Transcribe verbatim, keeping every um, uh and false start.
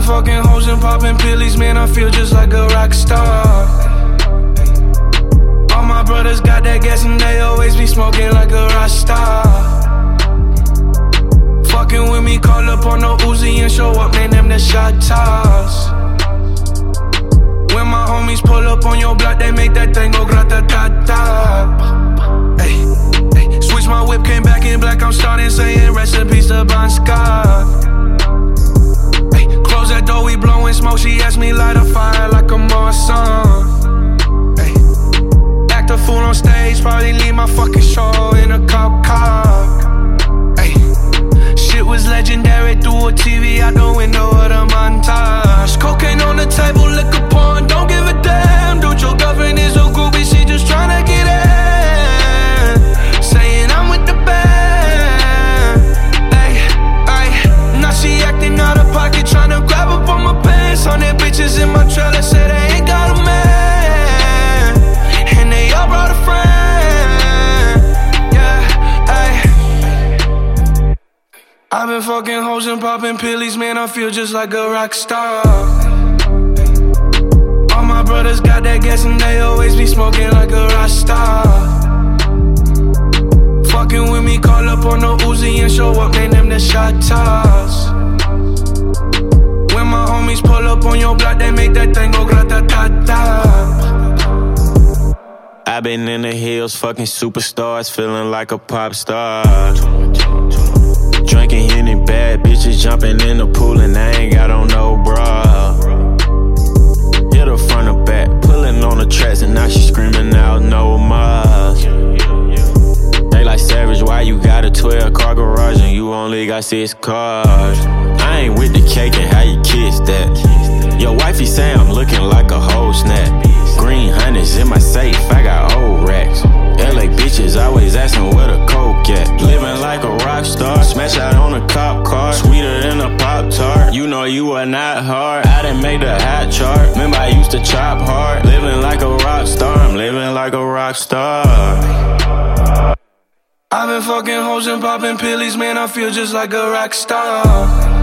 fucking hoes and popping pillies, man, I feel just like a rock star. All my brothers got that gas and they always be smoking like a rock star. Fucking with me, call up on no Uzi and show up, man, them the shot toss. When my homies pull up on your block, they make that thing go grata-ta-ta. Ay, ay. Switch my whip, came back in black, I'm starting saying recipes to Bon Scott. Ay, close that door, we blowing smoke, she asked me light a fire like a Marsan. Ay, act a fool on stage, probably leave my fucking show in a cop car. Ay, shit was legendary through a T V out the window of the montage. Cocaine on the table, liquor porn, don't give a damn. Dude, your girlfriend is a groupie, she just tryna get in. Saying I'm with the band. Ay, ay. Now she acting out of pocket, tryna grab up on my pants. Hundred bitches in my trailer, say they ain't got a man. And they all brought a friend. Yeah, ay. I've been fucking hoes and popping pillies, man, I feel just like a rock star. All my brothers got that gas and they always be smoking like a rock star. Fucking with me, call up on no Uzi and show up, man, them the shot toss. When my homies pull up on your block, they make that thing go grata-ta-ta. I been in the hills, fucking superstars, feeling like a pop star. Drinking Henny, bad bitches jumping in the pool and I ain't got on no bra. Hit her front or back, pulling on the tracks and now she screaming out no more. They like Savage, why you got a twelve car garage and you only got six cars? I ain't with the cake and how you kiss that. Your wifey say I'm looking like a whole snap. Green hundreds in my safe, I got old racks. L A bitches always asking where the coke at. Living like a rock star, smash out on a cop car. Sweeter than a Pop-Tart, you know you are not hard. I done made the hot chart, remember I used to chop hard. Living like a rock star, I'm living like a rock star. I've been fucking hoes and popping pillies, man, I feel just like a rock star.